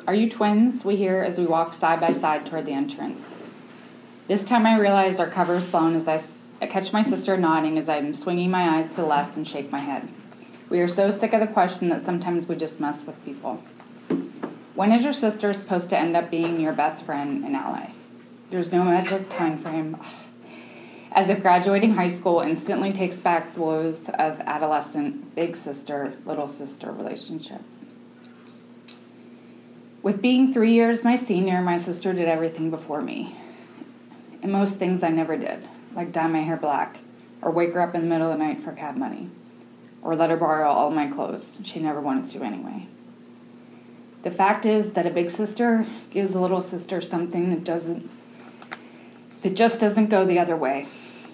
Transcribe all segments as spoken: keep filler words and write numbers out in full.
"Are you twins?" we hear as we walk side by side toward the entrance. This time I realize our cover's blown as I, I catch my sister nodding as I'm swinging my eyes to the left and shake my head. We are so sick of the question that sometimes we just mess with people. When is your sister supposed to end up being your best friend and ally? There's no magic time frame. As if graduating high school instantly takes back the woes of adolescent big sister, little sister relationship. With being three years my senior, my sister did everything before me. And most things I never did, like dye my hair black, or wake her up in the middle of the night for cab money, or let her borrow all my clothes. She never wanted to anyway. The fact is that a big sister gives a little sister something that doesn't, that just doesn't go the other way.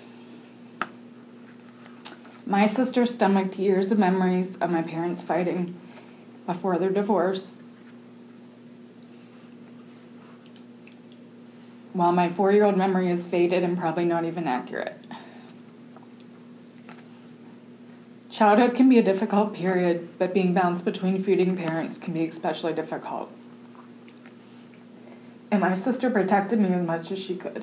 My sister stomached years of memories of my parents fighting before their divorce, while my four-year-old memory is faded and probably not even accurate. Childhood can be a difficult period, but being bounced between feuding parents can be especially difficult. And my sister protected me as much as she could.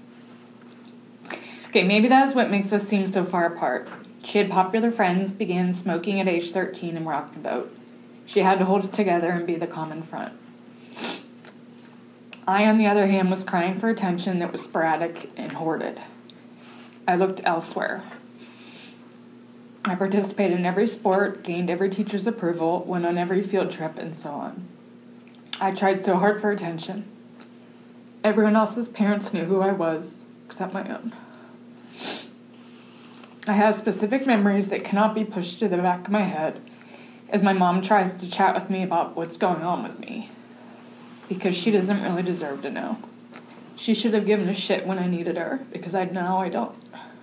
Okay, maybe that's what makes us seem so far apart. She had popular friends, began smoking at age thirteen, and rocked the boat. She had to hold it together and be the common front. I, on the other hand, was crying for attention that was sporadic and hoarded. I looked elsewhere. I participated in every sport, gained every teacher's approval, went on every field trip, and so on. I tried so hard for attention. Everyone else's parents knew who I was, except my own. I have specific memories that cannot be pushed to the back of my head as my mom tries to chat with me about what's going on with me, because she doesn't really deserve to know. She should have given a shit when I needed her, because I now I don't.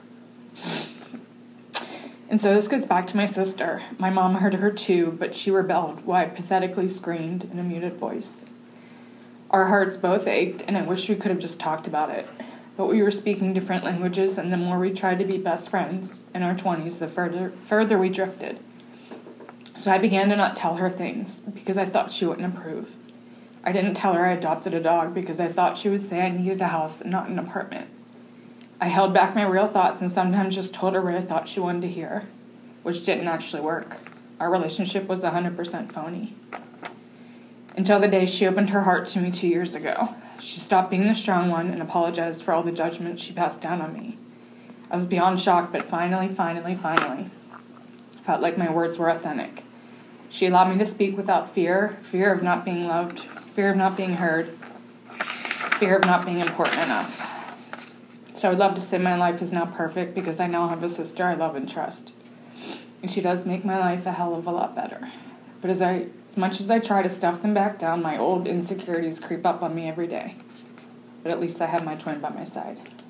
And so this gets back to my sister. My mom heard her too, but she rebelled while I pathetically screamed in a muted voice. Our hearts both ached, and I wish we could have just talked about it. But we were speaking different languages, and the more we tried to be best friends in our twenties, the further further we drifted. So I began to not tell her things, because I thought she wouldn't approve. I didn't tell her I adopted a dog, because I thought she would say I needed a house and not an apartment. I held back my real thoughts and sometimes just told her what I thought she wanted to hear, which didn't actually work. Our relationship was one hundred percent phony. Until the day she opened her heart to me two years ago. She stopped being the strong one and apologized for all the judgment she passed down on me. I was beyond shocked, but finally, finally, finally, felt like my words were authentic. She allowed me to speak without fear, fear of not being loved, fear of not being heard, fear of not being important enough. So I would love to say my life is now perfect because I now have a sister I love and trust. And she does make my life a hell of a lot better. But as I, as much as I try to stuff them back down, my old insecurities creep up on me every day. But at least I have my twin by my side.